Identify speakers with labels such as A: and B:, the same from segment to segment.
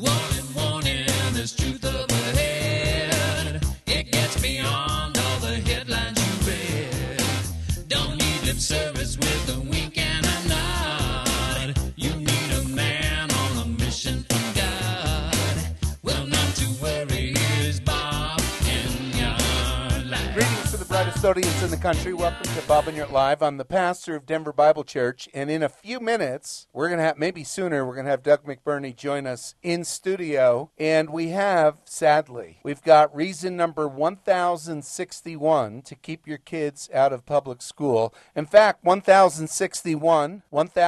A: Warning, warning, there's truth up ahead. It gets beyond all the headlines you read. Don't need lip service with a wink and a nod. You need a man on a mission from God. Well, not to worry, here's Bob in your life.
B: Greetings to the brightest audience in the country. Welcome to Bob and Your Live. I'm the pastor of Denver Bible Church, and in a few minutes, we're going to have, maybe sooner, we're going to have Doug McBurney join us in studio, and we have, sadly, we've got reason number 1061 to keep your kids out of public school. In fact, 1061,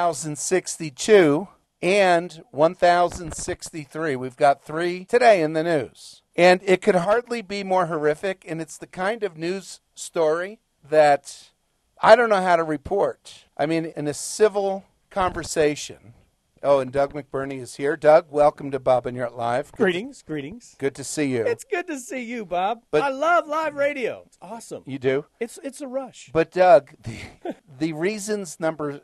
B: 1062, and 1063. We've got three today in the news. And it could hardly be more horrific, and it's the kind of news story that I don't know how to report. I mean, in a civil conversation. Oh, and Doug McBurney is here. Doug, welcome to Bob and Your Live.
C: Greetings.
B: Good to see you.
C: It's good to see you, Bob.
B: But
C: I love live radio. It's awesome.
B: You do?
C: It's a rush.
B: But Doug, the reasons number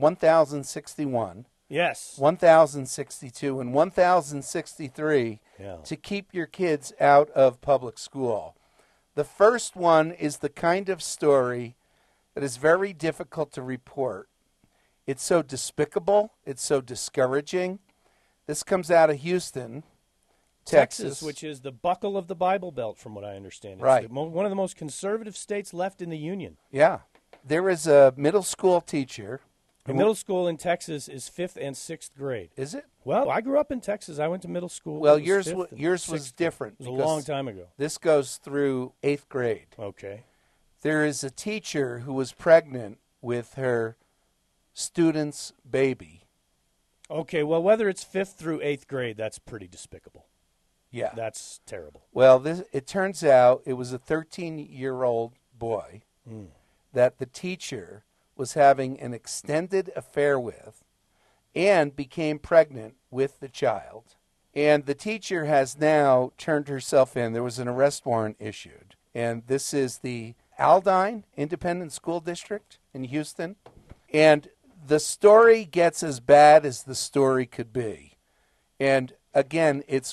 B: 1061,
C: Yes.
B: 1062, and 1063 to keep your kids out of public school. The first one is the kind of story that is very difficult to report. It's so despicable. It's so discouraging. This comes out of Houston, Texas.
C: Which is the buckle of the Bible Belt, from what I understand. It's
B: Right.
C: one of the most conservative states left in the Union.
B: Yeah. There is a middle school teacher.
C: The middle school in Texas is 5th and 6th grade.
B: Is it?
C: Well, I grew up in Texas. I went to middle school.
B: Well,
C: It was
B: yours
C: 5th and
B: yours was
C: 6th.
B: different.
C: It was a
B: because
C: long time ago.
B: This goes through 8th grade.
C: Okay.
B: There is a teacher who was pregnant with her student's baby.
C: Okay, well, whether it's 5th through 8th grade, that's pretty despicable.
B: Yeah.
C: That's terrible.
B: Well, it turns out it was a 13-year-old boy that the teacher was having an extended affair with and became pregnant with the child. And the teacher has now turned herself in. There was an arrest warrant issued. And this is the Aldine Independent School District in Houston. And the story gets as bad as the story could be. And again, it's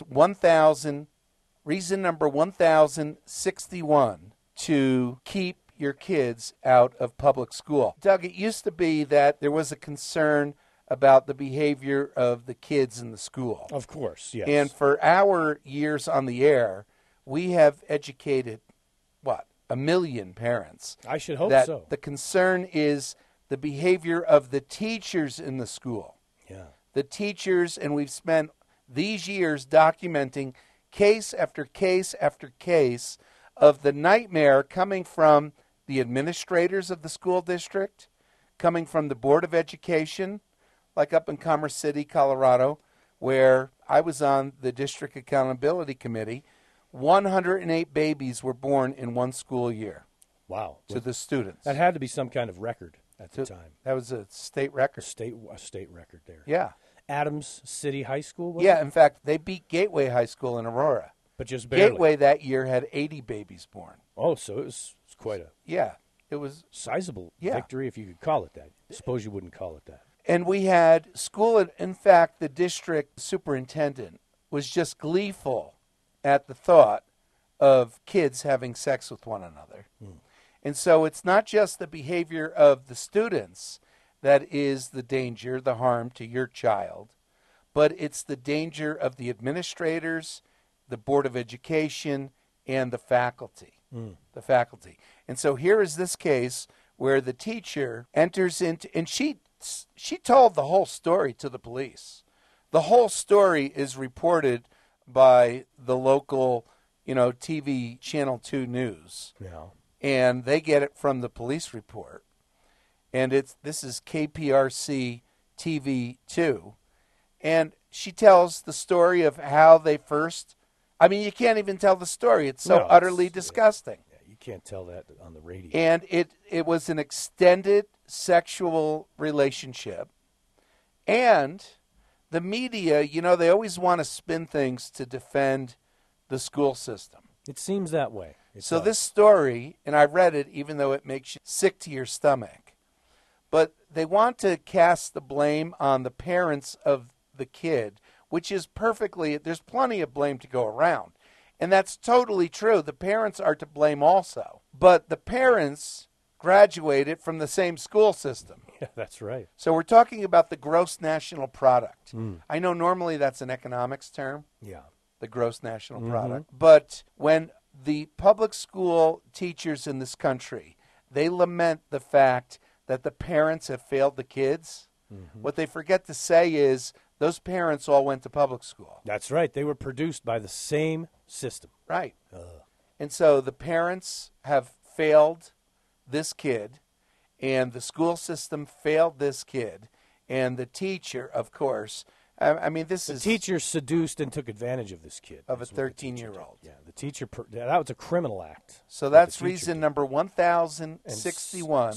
B: reason number 1061 to keep your kids out of public school. Doug, it used to be that there was a concern about the behavior of the kids in the school.
C: Of course, yes.
B: And for our years on the air, we have educated, 1 million parents.
C: I should hope
B: that
C: so.
B: The concern is the behavior of the teachers in the school.
C: Yeah.
B: The teachers, and we've spent these years documenting case after case after case of the nightmare coming from the administrators of the school district, coming from the Board of Education, like up in Commerce City, Colorado, where I was on the District Accountability Committee. 108 babies were born in one school year.
C: Wow.
B: To the students.
C: That had to be some kind of record at the time.
B: That was a state record.
C: A state record there.
B: Yeah.
C: Adams City High School, was
B: Yeah,
C: it?
B: in fact, they beat Gateway High School in Aurora.
C: But just barely.
B: Gateway that year had 80 babies born.
C: Oh, so it was quite a
B: it was
C: sizable
B: Yeah.
C: victory, if you could call it that. I suppose you wouldn't call it that.
B: And we had school, in fact, the district superintendent was just gleeful at the thought of kids having sex with one another. And so it's not just the behavior of the students that is the danger, the harm to your child, but it's the danger of the administrators, the Board of Education, and the faculty. The faculty. And so here is this case where the teacher enters into, and she told the whole story to the police. The whole story is reported by the local, TV Channel 2 News.
C: Yeah.
B: And they get it from the police report. And this is KPRC TV 2. And she tells the story of how they first, you can't even tell the story. It's so utterly disgusting.
C: Yeah, you can't tell that on the radio.
B: And it was an extended sexual relationship. And the media, they always want to spin things to defend the school system.
C: It seems that way.
B: So this story, and I read it even though it makes you sick to your stomach, but they want to cast the blame on the parents of the kid which is perfectly, there's plenty of blame to go around. And that's totally true. The parents are to blame also. But the parents graduated from the same school system.
C: Yeah, that's right.
B: So we're talking about the gross national product. I know normally that's an economics term,
C: Yeah.
B: the gross national product. But when the public school teachers in this country, they lament the fact that the parents have failed the kids, what they forget to say is those parents all went to public school.
C: That's right. They were produced by the same system.
B: Right. And so the parents have failed this kid, and the school system failed this kid, and the teacher, of course, I mean, this
C: The
B: is
C: teacher seduced and took advantage of this kid.
B: of a
C: That's what the teacher
B: 13-year-old.
C: did. Yeah, the teacher, that was a criminal act.
B: So
C: what
B: that's
C: the teacher
B: reason
C: did.
B: number
C: And
B: 1061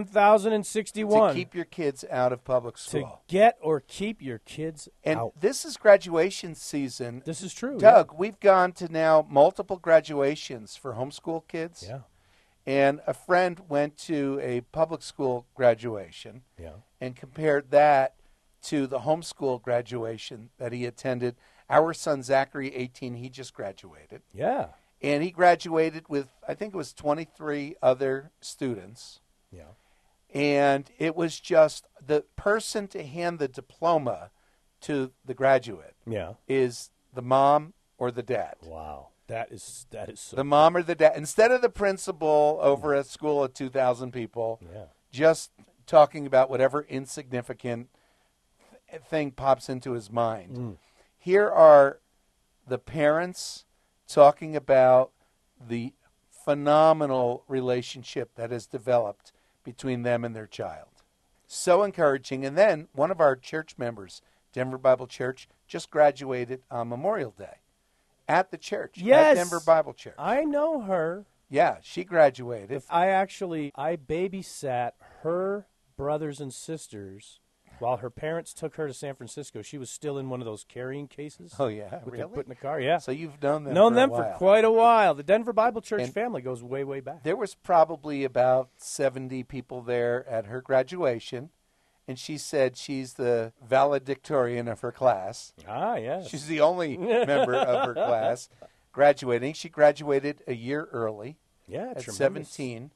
C: 1061.
B: to keep your kids out of public
C: To
B: school.
C: get or keep your kids
B: And
C: out.
B: this is graduation season.
C: This is true.
B: Doug, we've gone to now multiple graduations for homeschool kids.
C: Yeah.
B: And a friend went to a public school graduation
C: Yeah.
B: and compared that to the homeschool graduation that he attended. Our son Zachary, 18, he just graduated.
C: Yeah.
B: And he graduated with, I think it was 23 other students.
C: Yeah.
B: And it was just the person to hand the diploma to the graduate
C: Yeah.
B: is the mom or the dad.
C: Wow. That is so.
B: The mom or the dad. Instead of the principal over a school of 2,000 people,
C: Yeah.
B: just talking about whatever insignificant thing pops into his mind. Here are the parents talking about the phenomenal relationship that has developed between them and their child. So encouraging. And then one of our church members, Denver Bible Church, just graduated on Memorial Day at the church,
C: Yes.
B: at Denver Bible Church.
C: I know her.
B: Yeah, she graduated.
C: I babysat her brothers and sisters while her parents took her to San Francisco. She was still in one of those carrying cases.
B: Oh, yeah,
C: With
B: really?
C: them put in the car. Yeah.
B: So you've known them
C: Known
B: for
C: them
B: a while.
C: for quite a while. The Denver Bible Church
B: And-
C: family goes way, way back.
B: There was probably about 70 people there at her graduation, and she said she's the valedictorian of her class.
C: Ah, yes.
B: She's the only member of her class graduating. She graduated a year early
C: yeah,
B: at
C: tremendous.
B: 17,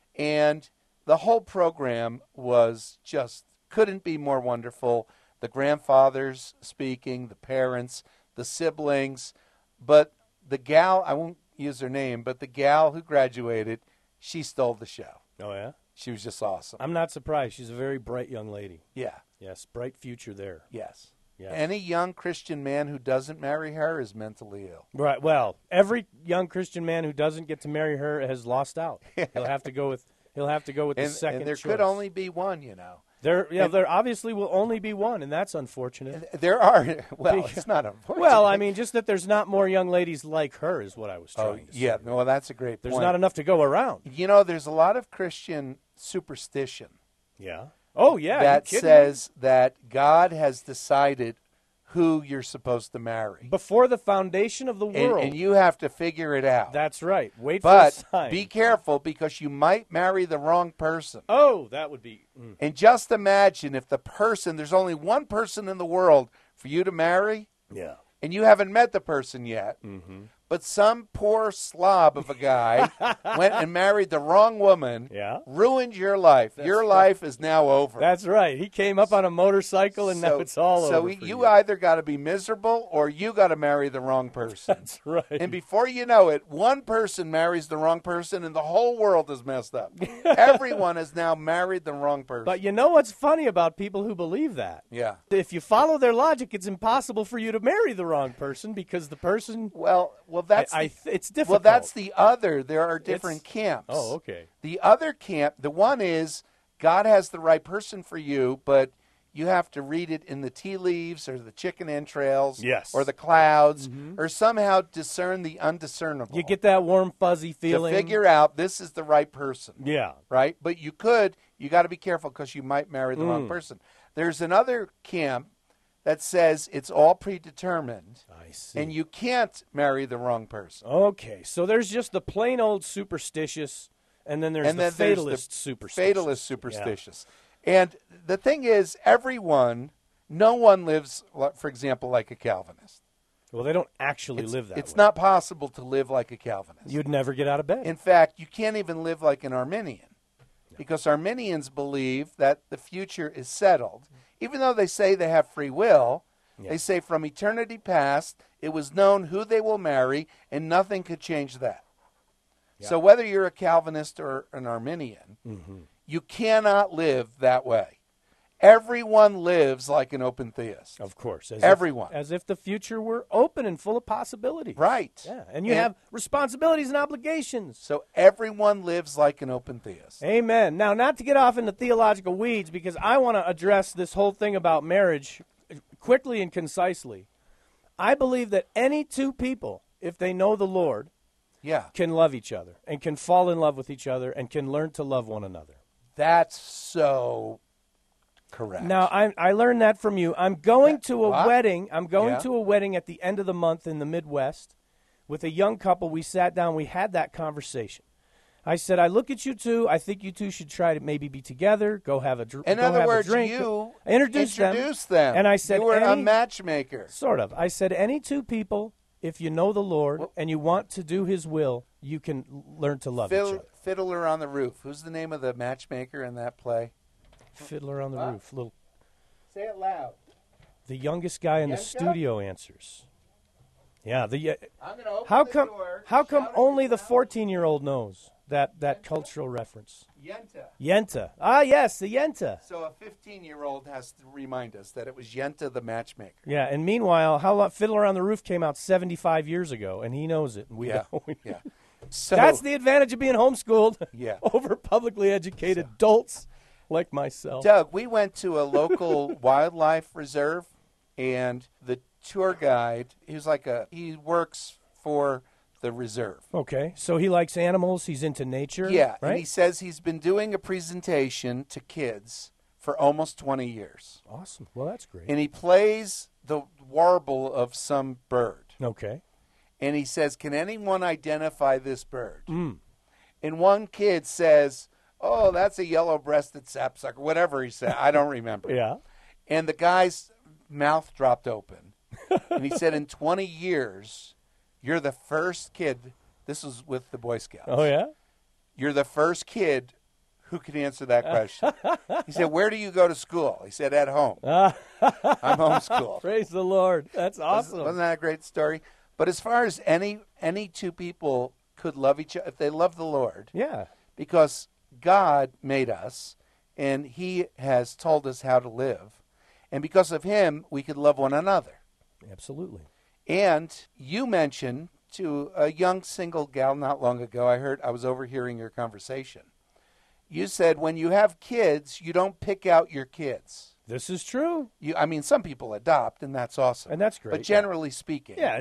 B: and the whole program was just couldn't be more wonderful. The grandfathers speaking, the parents, the siblings, but the gal, I won't use her name, but the gal who graduated, she stole the show.
C: Oh, yeah?
B: She was just awesome.
C: I'm not surprised. She's a very bright young lady.
B: Yeah,
C: Yes, bright future there.
B: yes.
C: Yes.
B: Any young Christian man who doesn't marry her is mentally ill.
C: Right. Well, every young Christian man who doesn't get to marry her has lost out. He'll have to go with the second
B: And there
C: choice.
B: could only be one, you know.
C: There obviously will only be one, and that's unfortunate.
B: There are, well, it's not unfortunate.
C: Well, I mean, just that there's not more young ladies like her is what I was
B: oh,
C: trying to say.
B: yeah, no, that's a great
C: There's
B: point.
C: not enough to go around.
B: You know, there's a lot of Christian superstition
C: Yeah. Oh, yeah.
B: that
C: you kidding
B: says that God has decided who you're supposed to marry.
C: me? Before the foundation of the world.
B: And you have to figure it out.
C: That's right. Wait
B: but
C: for a sign.
B: be careful because you might marry the wrong person.
C: Oh, that would be.
B: And just imagine if there's only one person in the world for you to marry,
C: Yeah.
B: and you haven't met the person yet, but some poor slob of a guy went and married the wrong woman,
C: Yeah.
B: ruined your life. Your life is now over.
C: That's right. He came up on a motorcycle, and now it's all
B: so
C: over.
B: you
C: for you.
B: either got to be miserable or you got to marry the wrong person.
C: That's right.
B: And before you know it, one person marries the wrong person and the whole world is messed up. Everyone has now married the wrong person.
C: But you know what's funny about people who believe that?
B: yeah.
C: If you follow their logic, it's impossible for you to marry the wrong person because the person.
B: Well, that's
C: It's difficult.
B: well, that's the other. There are different camps.
C: Oh, okay.
B: The other camp, the one is God has the right person for you, but you have to read it in the tea leaves or the chicken entrails
C: Yes.
B: or the clouds or somehow discern the undiscernible.
C: You get that warm, fuzzy
B: to
C: feeling.
B: figure out this is the right person.
C: Yeah.
B: Right? But you got to be careful because you might marry the wrong person. There's another camp that says it's all predetermined
C: I see.
B: and you can't marry the wrong person.
C: Okay, so there's just the plain old superstitious, and then there's
B: And
C: the
B: then there's
C: fatalist
B: the
C: superstitious.
B: Fatalist superstitious. And the thing is, everyone No one lives, for example, like a Calvinist.
C: Well, they don't actually live that
B: It's
C: way.
B: not possible to live like a Calvinist.
C: You'd never get out of bed.
B: In fact, you can't even live like an Arminian, because Arminians believe that the future is settled. Even though they say they have free will, they say from eternity past, it was known who they will marry, and nothing could change that. So whether you're a Calvinist or an Arminian, you cannot live that way. Everyone lives like an open theist.
C: Of course.
B: Everyone.
C: As if the future were open and full of possibilities.
B: Right.
C: Yeah, and you have responsibilities and obligations.
B: So everyone lives like an open theist.
C: Amen. Now, not to get off into theological weeds, because I want to address this whole thing about marriage quickly and concisely. I believe that any two people, if they know the Lord, can love each other and can fall in love with each other and can learn to love one another.
B: That's so correct.
C: Now, I learned that from you. I'm going to a wedding. I'm going to a wedding at the end of the month in the Midwest with a young couple. We sat down. We had that conversation. I said, I look at you two. I think you two should try to maybe be together. Go have a drink.
B: In other words,
C: drink.
B: you
C: I introduced them. And I said,
B: you were a matchmaker.
C: Sort of. I said, any two people, if you know the Lord and you want to do His will, you can learn to love each other.
B: Fiddler on the Roof. Who's the name of the matchmaker in that play?
C: Fiddler on the Roof.
B: Say it loud.
C: The youngest guy in the studio answers. Yeah.
B: I'm gonna open
C: How
B: the
C: come?
B: door.
C: How come only the 14-year-old knows that cultural reference? Yenta. Ah, yes, the Yenta.
B: So a 15-year-old has to remind us that it was Yenta the matchmaker.
C: Yeah, and meanwhile, how long Fiddler on the Roof came out 75 years ago, and he knows it, and we don't.
B: Yeah. So
C: that's the advantage of being homeschooled over publicly educated adults like myself.
B: Doug, we went to a local wildlife reserve, and the tour guide, he works for the reserve.
C: Okay, so he likes animals, he's into nature.
B: Yeah,
C: right?
B: And he says he's been doing a presentation to kids for almost 20 years.
C: Awesome. Well, that's great.
B: And he plays the warble of some bird.
C: Okay.
B: And he says, can anyone identify this bird? And one kid says, oh, that's a yellow-breasted sapsucker, whatever he said. I don't remember.
C: Yeah.
B: And the guy's mouth dropped open. And he said, in 20 years, you're the first kid. This was with the Boy Scouts.
C: Oh, yeah?
B: You're the first kid who can answer that question. He said, where do you go to school? He said, at home. I'm homeschooled.
C: Praise the Lord. That's awesome.
B: Wasn't that a great story? But as far as any two people could love each other, if they love the Lord.
C: Yeah.
B: Because God made us, and He has told us how to live. And because of Him, we could love one another.
C: Absolutely.
B: And you mentioned to a young single gal not long ago, I was overhearing your conversation. You said when you have kids, you don't pick out your kids.
C: This is true.
B: Some people adopt, and that's awesome.
C: And that's great.
B: But generally speaking.
C: Yeah,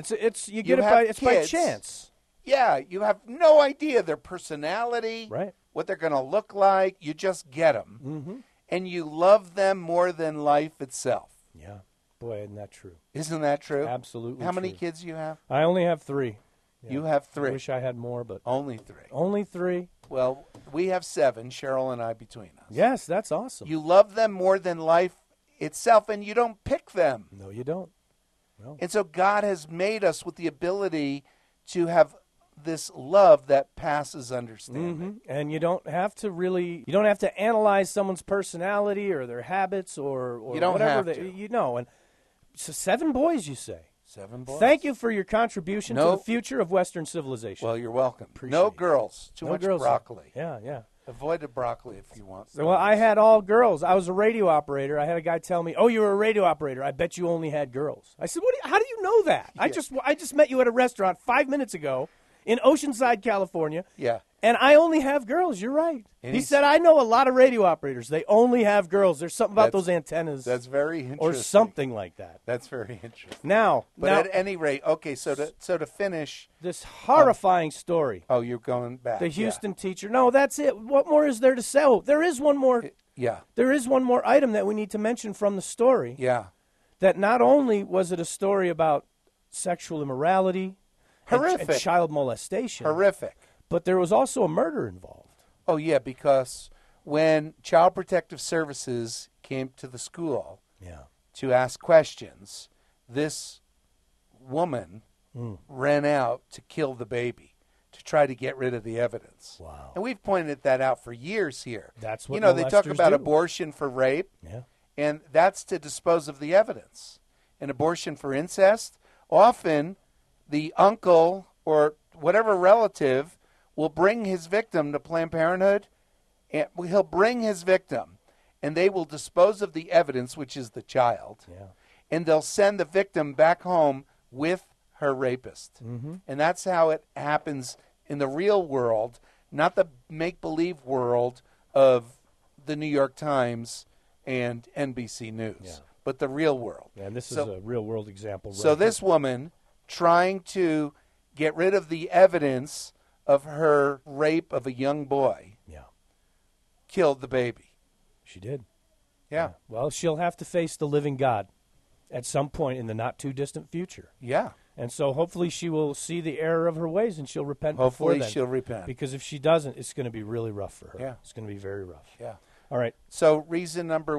C: it's by chance.
B: Yeah, you have no idea their personality,
C: right?
B: What they're going to look like. You just get them.
C: Mm-hmm.
B: And you love them more than life itself.
C: Yeah. Boy, isn't that true?
B: Isn't that true?
C: Absolutely
B: How many
C: true.
B: kids do you have?
C: I only have 3. Yeah.
B: You have 3.
C: I wish I had more, but...
B: Only 3.
C: Only 3.
B: Well, we have 7, Cheryl and I between us.
C: Yes, that's awesome.
B: You love them more than life itself, and you don't pick them.
C: No, you don't. No.
B: And so God has made us with the ability to have this love that passes understanding.
C: Mm-hmm. And you don't have to analyze someone's personality or their habits or
B: you don't
C: whatever
B: have to.
C: And so 7 boys, you say?
B: 7 boys.
C: Thank you for your contribution to the future of Western civilization.
B: Well, you're welcome.
C: Appreciate
B: no
C: it.
B: girls. Too much
C: girls.
B: broccoli.
C: Yeah.
B: Avoid the broccoli if you want.
C: Well, I had all girls. I was a radio operator. I had a guy tell me, "Oh, you were a radio operator. I bet you only had girls." I said, how do you know that? Yeah. I just met you at a restaurant 5 minutes ago in Oceanside, California.
B: Yeah.
C: And I only have girls. You're right. He said, I know a lot of radio operators. They only have girls. There's something about those antennas.
B: That's very interesting.
C: Or something like that.
B: That's very interesting.
C: Now,
B: at any rate, okay, so to finish.
C: This horrifying story.
B: Oh, you're going back.
C: The Houston teacher. No, that's it. What more is there to say? Oh, there is one more.
B: Yeah.
C: There is one more item that we need to mention from the story.
B: Yeah.
C: That not only was it a story about sexual immorality.
B: Horrific.
C: And child molestation.
B: Horrific.
C: But there was also a murder involved.
B: Oh, yeah, because when Child Protective Services came to the school to ask questions, this woman ran out to kill the baby, to try to get rid of the evidence.
C: Wow.
B: And we've pointed that out for years here.
C: That's what
B: they talk
C: molesters
B: about
C: do.
B: abortion for rape,
C: Yeah.
B: and that's to dispose of the evidence. An abortion for incest, often the uncle or whatever relative will bring his victim to Planned Parenthood, and he'll bring his victim, and they will dispose of the evidence, which is the child,
C: Yeah.
B: and they'll send the victim back home with her rapist.
C: Mm-hmm.
B: And that's how it happens in the real world, not the make-believe world of the New York Times and NBC News, but the real world.
C: Yeah, and this is
B: So-
C: a real-world example.
B: So
C: right
B: this woman, trying to get rid of the evidence of her rape of a young boy,
C: here. Yeah,
B: killed the baby.
C: she did.
B: Yeah.
C: Well, she'll have to face the living God at some point in the not-too-distant future.
B: Yeah.
C: And so hopefully she will see the error of her ways and she'll repent
B: Hopefully
C: before then.
B: she'll repent.
C: Because if she doesn't, it's going to be really rough for her.
B: Yeah.
C: It's going to be very rough.
B: Yeah.
C: All right.
B: So reason number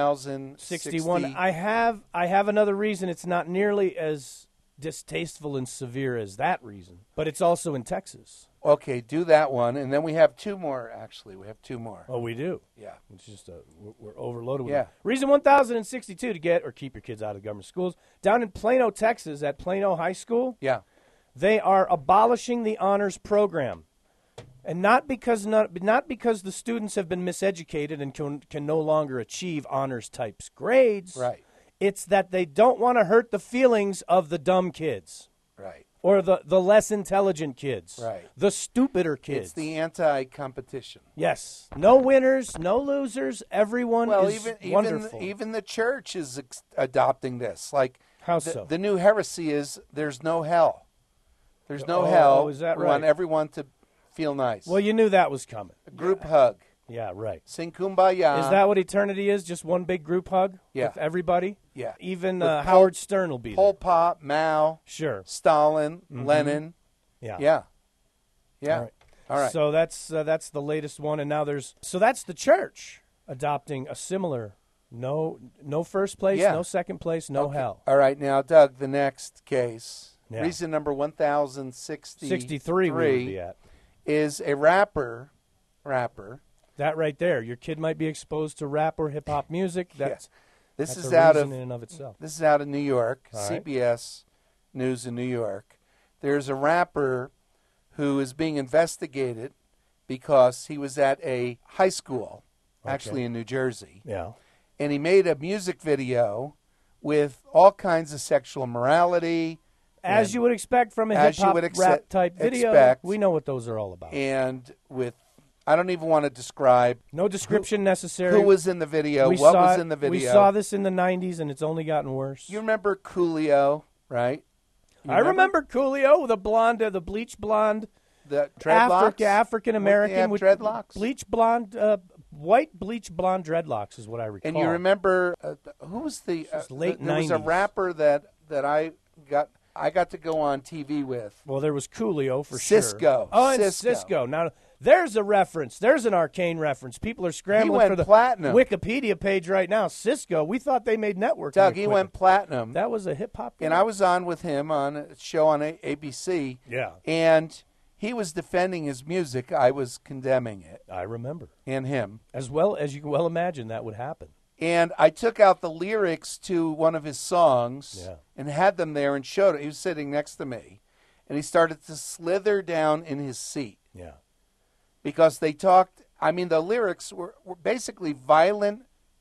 B: 1061.
C: 61. I have another reason. It's not nearly as distasteful and severe as that reason, but it's also in Texas.
B: Okay, do that one, and then we have two more. Actually, we have two more.
C: Oh, we do.
B: Yeah.
C: It's just we're overloaded with
B: Yeah.
C: it. Reason 1062 to get or keep your kids out of government schools. Down in Plano, Texas, at Plano High School,
B: Yeah.
C: they are abolishing the honors program. And not because the students have been miseducated and can no longer achieve honors types grades.
B: Right.
C: It's that they don't want to hurt the feelings of the dumb kids
B: Right.
C: or the less intelligent kids.
B: Right.
C: The stupider kids.
B: It's the anti-competition.
C: Yes. No winners, no losers. Everyone
B: Well,
C: is
B: even
C: wonderful.
B: even the church is adopting this. Like
C: How
B: the,
C: so?
B: the new heresy is there's no hell. There's no
C: Oh,
B: hell.
C: is that
B: We want
C: right?
B: everyone to feel nice.
C: Well, you knew that was coming.
B: A group hug.
C: Yeah, right.
B: Sing Kumbaya.
C: Is that what eternity is? Just one big group hug?
B: Yeah.
C: With everybody?
B: Yeah.
C: Even
B: With
C: Howard Stern will be
B: Pol
C: there.
B: Pot, Mao,
C: Sure.
B: Stalin, Lenin?
C: Yeah.
B: Yeah. Yeah.
C: All right.
B: All right.
C: So that's the latest one, and now that's the church adopting a similar no first place,
B: Yeah.
C: no second place, no hell.
B: All right. Now, Doug, the next case,
C: Yeah.
B: reason number 1063
C: 63 we would be at.
B: is a rapper.
C: That right there. Your kid might be exposed to rap or hip hop music. That's
B: This
C: that's
B: is
C: a
B: out
C: reason
B: of
C: in and of itself.
B: This is out of New York,
C: All right.
B: CBS News in New York. There's a rapper who is being investigated because he was at a high school, actually in New Jersey,
C: Yeah.
B: and he made a music video with all kinds of sexual immorality.
C: As
B: and-
C: you would expect from a
B: as
C: hip hop
B: you would
C: rap type video,
B: expect.
C: we know what those are all about.
B: and with, I don't even want to describe
C: No description necessary.
B: who was in the video,
C: we
B: what
C: saw
B: was
C: it-
B: in the video.
C: We saw this in the 90s, and it's only gotten worse.
B: You remember Coolio, right? You
C: I remember Coolio, the blonde, the bleach blonde,
B: the dreadlocks?
C: African American
B: with
C: with
B: dreadlocks?
C: bleach blonde, white bleach blonde dreadlocks is what I recall.
B: And you remember who was the
C: was late
B: there was a
C: 90s.
B: rapper that I got to go on TV with.
C: Well, there was Coolio for
B: Cisco.
C: sure. Oh, and
B: Cisco.
C: Cisco. Now, there's a reference. There's an arcane reference. People are scrambling
B: went
C: for the
B: platinum.
C: Wikipedia page right now. Cisco. We thought they made network.
B: Doug, he went platinum.
C: That was a hip hop.
B: And I was on with him on a show on ABC.
C: Yeah.
B: And he was defending his music. I was condemning it
C: I remember.
B: and him.
C: As well as you can well imagine, that would happen.
B: And I took out the lyrics to one of his songs
C: Yeah.
B: and had them there and showed it. He was sitting next to me. And he started to slither down in his seat
C: Yeah.
B: because they talked. I mean, the lyrics were basically violent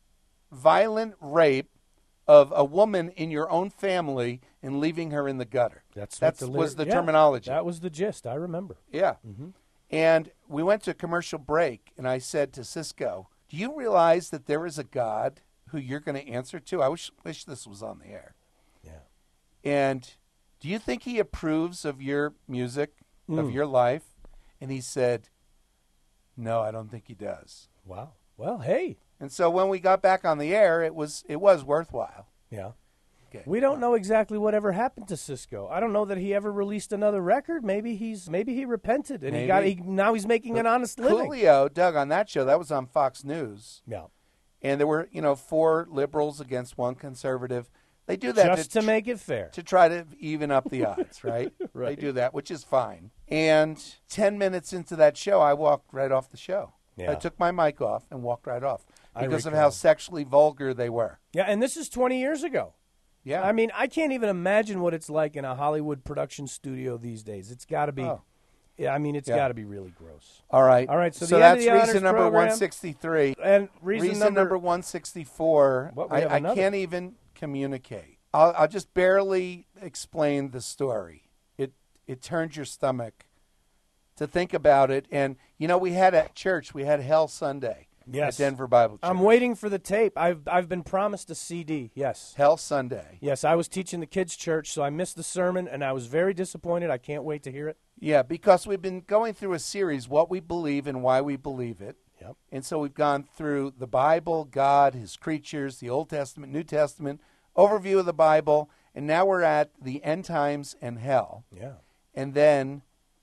B: rape of a woman in your own family and leaving her in the gutter.
C: That
B: was the terminology.
C: That was the gist. I remember.
B: Yeah. And we went to a commercial break, and I said to Cisco, do you realize that there is a God who you're going to answer to? I wish this was on the air.
C: Yeah.
B: And do you think he approves of your music, of your life? And he said, no, I don't think he does.
C: Wow. Well, hey.
B: And so when we got back on the air, it was worthwhile.
C: Yeah.
B: Okay.
C: We don't know exactly whatever happened to Cisco. I don't know that he ever released another record. Maybe he repented and
B: Maybe.
C: now he's making an honest living.
B: Coolio, Doug, on that show, that was on Fox News.
C: Yeah.
B: And there were, 4 liberals against 1 conservative. They do that
C: Just to make it fair.
B: to try to even up the odds, right?
C: Right.
B: They do that, which is fine. And 10 minutes into that show, I walked right off the show.
C: Yeah.
B: I took my mic off and walked right off because of
C: recall.
B: how sexually vulgar they were.
C: Yeah, and this is 20 years ago.
B: Yeah.
C: I mean, I can't even imagine what it's like in a Hollywood production studio these days. It's got to be.
B: Oh.
C: Yeah, I mean, it's
B: Yeah.
C: got to be really gross.
B: All right.
C: All right, so the end of
B: that's
C: the honors
B: reason number
C: program.
B: 163.
C: And reason
B: number 164,
C: What, we have
B: I
C: another?
B: can't even communicate. I'll just barely explain the story. It turns your stomach to think about it. And, we had at church, we had Hell Sunday
C: Yes.
B: at Denver Bible Church.
C: I'm waiting for the tape. I've been promised a CD. Yes.
B: Hell Sunday.
C: Yes, I was teaching the kids' church, so I missed the sermon, and I was very disappointed. I can't wait to hear it.
B: Yeah, because we've been going through a series, What We Believe and Why We Believe It.
C: Yep.
B: And so we've gone through the Bible, God, His creatures, the Old Testament, New Testament, overview of the Bible, and now we're at the end times and hell.
C: Yeah.
B: And then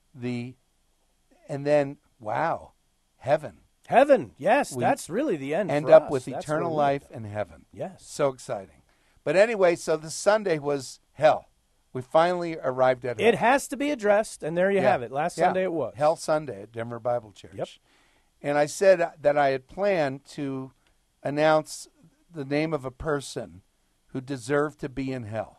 B: wow, heaven.
C: Heaven. Yes,
B: We
C: that's really the end.
B: End
C: for
B: up
C: us.
B: with
C: That's
B: eternal
C: where we
B: life
C: end up.
B: and heaven.
C: Yes.
B: So exciting. But anyway, so the Sunday was hell. We finally arrived at hell.
C: It has to be addressed, and there you
B: Yeah.
C: have it. Last
B: Yeah.
C: Sunday it was.
B: Hell Sunday at Denver Bible Church.
C: Yep.
B: And I said that I had planned to announce the name of a person who deserved to be in hell.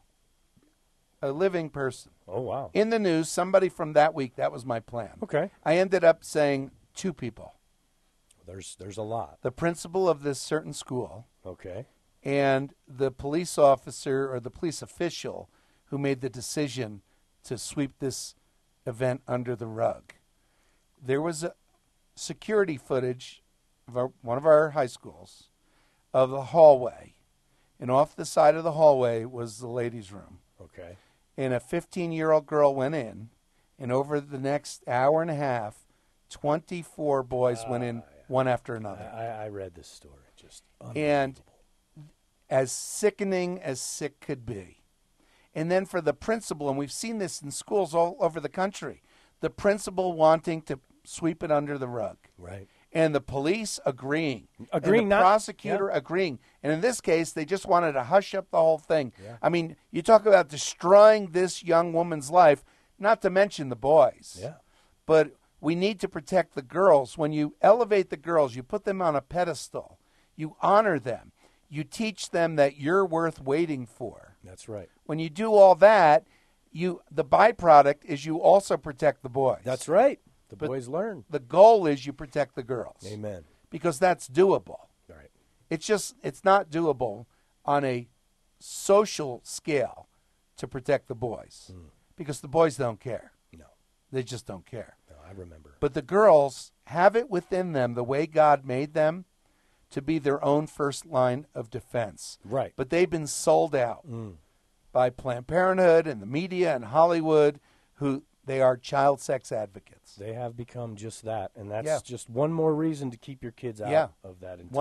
B: A living person.
C: Oh, wow.
B: In the news, somebody from that week, that was my plan.
C: Okay.
B: I ended up saying 2 people.
C: There's a lot.
B: The principal of this certain school
C: Okay.
B: and the police officer or the police official who made the decision to sweep this event under the rug. There was a security footage of one of our high schools of the hallway, and off the side of the hallway was the ladies' room.
C: Okay.
B: And a 15-year-old girl went in, and over the next hour and a half, 24 boys went in one after another.
C: I read this story. Just
B: And
C: unbelievable.
B: as sickening as sick could be. And then for the principal, and we've seen this in schools all over the country, the principal wanting to sweep it under the rug.
C: Right.
B: And the police agreeing.
C: Agreeing,
B: and the
C: not-
B: prosecutor
C: yeah.
B: agreeing. And in this case, they just wanted to hush up the whole thing.
C: Yeah.
B: I mean, you talk about destroying this young woman's life, not to mention the boys.
C: Yeah.
B: But we need to protect the girls. When you elevate the girls, you put them on a pedestal. You honor them. You teach them that you're worth waiting for.
C: That's right.
B: When you do all that, the byproduct is you also protect the boys.
C: That's right. The
B: But-
C: boys learn.
B: The goal is you protect the girls.
C: Amen.
B: Because that's doable.
C: Right.
B: It's not doable on a social scale to protect the boys. Because the boys don't care.
C: No.
B: They just don't care.
C: No, I remember.
B: But the girls have it within them, the way God made them, to be their own first line of defense.
C: Right.
B: But they've been sold out by Planned Parenthood and the media and Hollywood, who they are child sex advocates.
C: They have become just that, and that's
B: Yeah.
C: just one more reason to keep your kids out
B: Yeah.
C: of that entire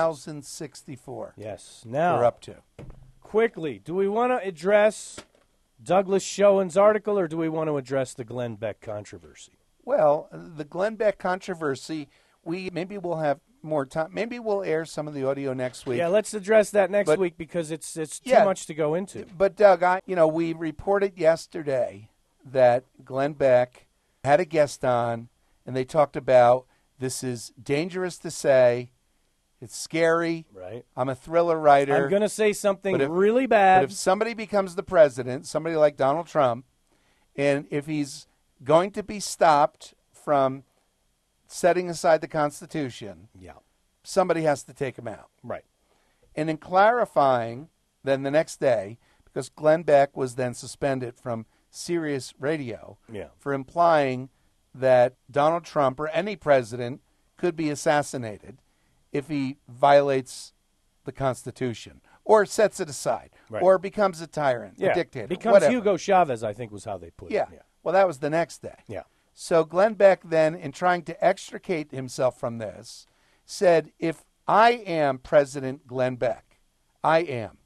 B: 1,064
C: Yes. Now,
B: we're up to.
C: quickly, do we want to address Douglas Schoen's article, or do we want to address the Glenn Beck controversy?
B: Well, the Glenn Beck controversy, maybe we'll have more time. Maybe we'll air some of the audio next week.
C: Yeah, let's address that next
B: But-
C: week because it's too
B: Yeah.
C: much to go into.
B: But Doug, we reported yesterday that Glenn Beck had a guest on, and they talked about this is dangerous to say, it's scary.
C: Right.
B: I'm a thriller writer.
C: I'm going to say something
B: But if-
C: really
B: But
C: bad.
B: if somebody becomes the president, somebody like Donald Trump, and if he's going to be stopped from setting aside the Constitution,
C: Yeah.
B: somebody has to take him out.
C: Right.
B: And in clarifying, then the next day, because Glenn Beck was then suspended from Sirius Radio
C: Yeah.
B: for implying that Donald Trump or any president could be assassinated if he violates the Constitution or sets it aside
C: Right.
B: or becomes a tyrant,
C: Yeah.
B: a dictator,
C: Becomes
B: whatever.
C: Hugo Chavez, I think was how they put
B: Yeah.
C: it.
B: Well, that was the next day.
C: Yeah.
B: So Glenn Beck then, in trying to extricate himself from this, said, if I am President Glenn Beck, I am,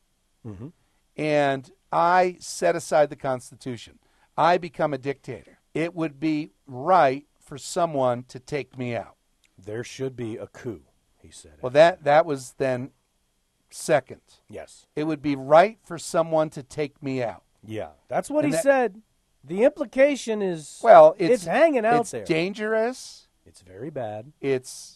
B: and I set aside the Constitution, I become a dictator, it would be right for someone to take me out.
C: There should be a coup. he said it.
B: Well, that was then second.
C: Yes.
B: It would be right for someone to take me out.
C: Yeah. That's what
B: And
C: he
B: that-
C: said. The implication is,
B: Well,
C: it's hanging out
B: it's
C: there.
B: dangerous.
C: It's very bad.
B: It's,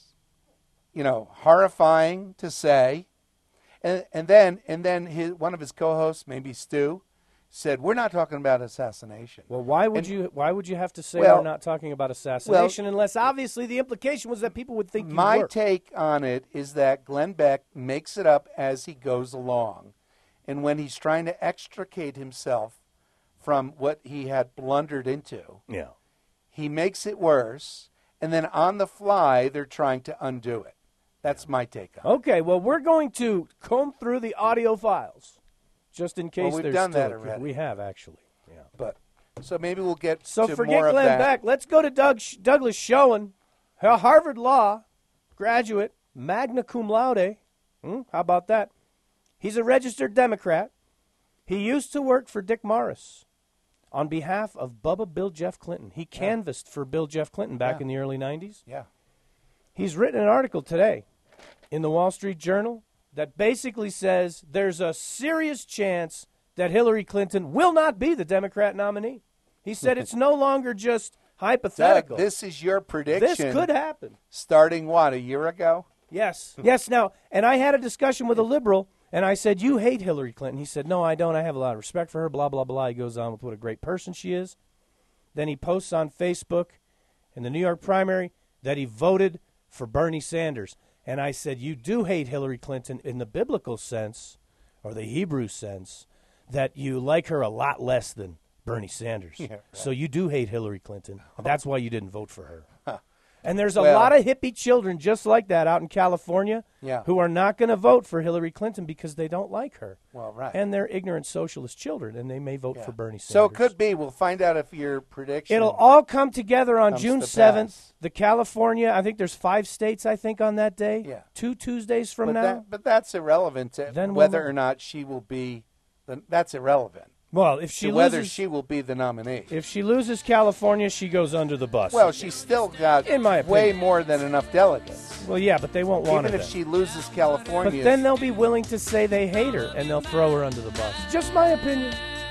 B: horrifying to say. And then one of his co-hosts, maybe Stu, said, "We're not talking about assassination."
C: Well, why would you have to say we're not talking about assassination unless obviously the implication was that people would think you
B: My
C: were.
B: take on it is that Glenn Beck makes it up as he goes along. And when he's trying to extricate himself from what he had blundered into,
C: Yeah.
B: he makes it worse. And then on the fly, they're trying to undo it. That's my take on it.
C: Okay, well, we're going to comb through the audio files just in case
B: we've
C: there's
B: done
C: still
B: that
C: a-
B: already.
C: We have, actually. Yeah.
B: But so maybe we'll get
C: So
B: to
C: forget
B: more
C: Glenn
B: of that.
C: Beck. Let's go to Douglas Schoen, a Harvard Law graduate, magna cum laude. How about that? He's a registered Democrat. He used to work for Dick Morris on behalf of Bubba Bill Jeff Clinton. He canvassed for Bill Jeff Clinton back in the early 90s.
B: Yeah.
C: He's written an article today in the Wall Street Journal that basically says there's a serious chance that Hillary Clinton will not be the Democrat nominee. He said it's no longer just hypothetical.
B: Doug, this is your prediction.
C: This could happen.
B: Starting, a year ago?
C: Yes. Yes. Now, and I had a discussion with a liberal, and I said, "You hate Hillary Clinton." He said, "No, I don't. I have a lot of respect for her, blah, blah, blah." He goes on with what a great person she is. Then he posts on Facebook in the New York primary that he voted for Bernie Sanders. And I said, "You do hate Hillary Clinton in the biblical sense, or the Hebrew sense, that you like her a lot less than Bernie Sanders.
B: Yeah, right.
C: So you do hate Hillary Clinton. And that's why you didn't vote for her." And there's a
B: Well-
C: lot of hippie children just like that out in California who are not going to vote for Hillary Clinton because they don't like her.
B: Well, right.
C: And they're ignorant socialist children, and they may vote
B: Yeah.
C: for Bernie Sanders.
B: So it could be. We'll find out if your prediction.
C: It'll all come together on
B: comes
C: June
B: to
C: 7th.
B: pass.
C: The California, I think there's 5 states, I think, on that day.
B: Yeah.
C: 2 Tuesdays from
B: but
C: now.
B: but that's irrelevant to
C: Then
B: whether
C: we'll-
B: or not she will be. That's irrelevant
C: Well, if she
B: to whether
C: loses,
B: she will be the nominee.
C: if she loses California, she goes under the bus.
B: Well, she's still got
C: In my
B: way
C: opinion.
B: more than enough delegates.
C: well, yeah, but they won't want
B: Even
C: it
B: if
C: then.
B: she loses California,
C: But then they'll be willing to say they hate her, and they'll throw her under the bus. Just my opinion.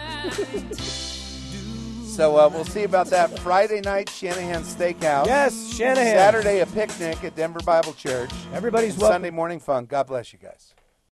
B: so we'll see about that. Friday night, Shanahan Steakhouse.
C: Yes, Shanahan.
B: Saturday, a picnic at Denver Bible Church.
C: Everybody's welcome.
B: Sunday morning fun. God bless you guys.